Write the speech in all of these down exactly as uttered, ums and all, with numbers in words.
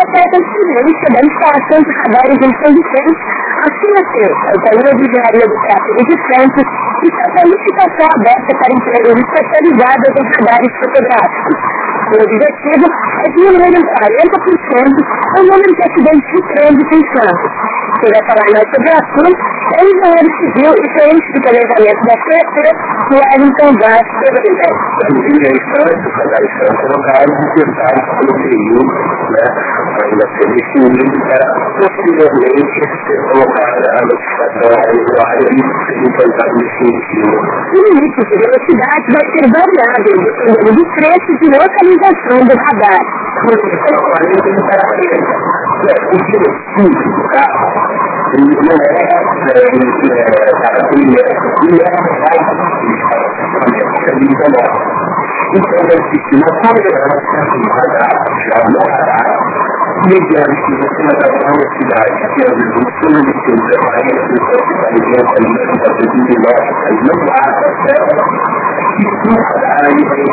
certa diferença da instalação de radares em São Vicente, assim a ter a Companhia de Engenharia do Tráfego de Santos, e a licitação aberta para empresas especializadas em radares fotográficos. O objetivo é diminuir em quarenta por cento o número de acidentes de trânsito em Santos. Quem vai falar mais sobre o assunto é o engenheiro civil e gerente de planejamento da C E T, Wellington Vaz Febreira. Os radares foram colocados e testados pelo período, né, ainda ser definido para posteriormente ser colocada a notificação ao usuário e ser implantado definitivo. O limite de velocidade vai ser variável dependendo do preço de localização do radar. O objetivo do carro, ele não é, ele é, então, existe uma tolerância de radar, já no radar, mediante a velocidade que as reduções de tempo a respeito da velocidade não basta, e o radar aí vai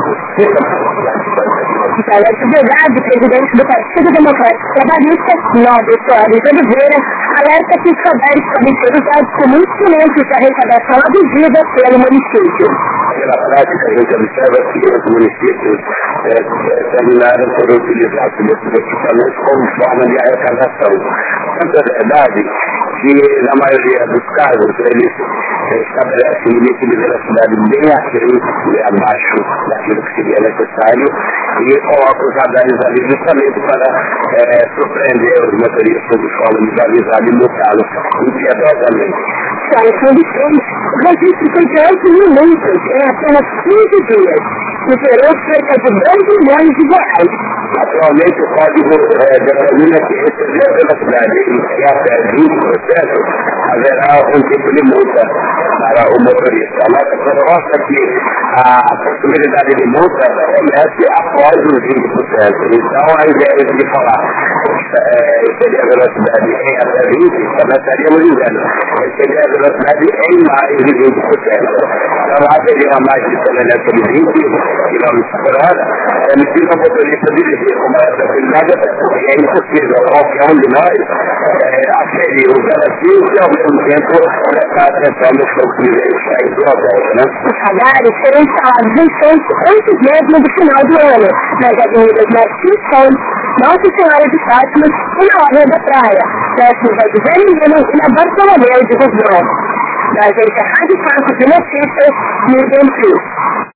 Alex Delgado, presidente do Partido Democrático Trabalhista, Nobre Soares Oliveira, alerta que os radares podem ser usados como instrumentos de arrecadação abusiva pelo município. Pela prática, a gente observa que os municípios é, terminaram por utilizar esses equipamentos como forma de arrecadação. Tanto é verdade que, na maioria dos casos, eles estabelecem um limite de velocidade bem aquém, abaixo daquilo que seria necessário, e colocam os radares ali justamente para é, surpreender os motoristas de forma de avisar e multá-los impiedosamente. Só em São Vicente, o registro foi de oito mil multas em apenas quinze dias, e gerou cerca de dois milhões de reais. Atualmente, o código é, determina que exceder a velocidade em até vinte por cento haverá um tipo de multa para o motorista. A nossa proposta é que a possibilidade de multa comece após os vinte por cento. Então, ao invés de falar é, exceder a velocidade em até vinte por cento, nós estaríamos dizendo exceder a velocidade em mais de vinte por cento. Então, lá teria uma margem de tolerância de vinte quilômetros por hora, permitindo ao motorista dirigir com maior tranquilidade, porque é impossível qualquer um de nós é, aferir os relativos e ao mesmo tempo prestar atenção no fluxo de veículos que está à volta, né? Os radares serão instalados em Santos antes mesmo do final do ano, nas avenidas Martins Santos, Nossa Senhora de Fátima e na Orla da Praia, próximos ao José Menino e na Bartolomeu de Guzmão. Da agência Rádio Franco de Notícias, Miriam Cruz.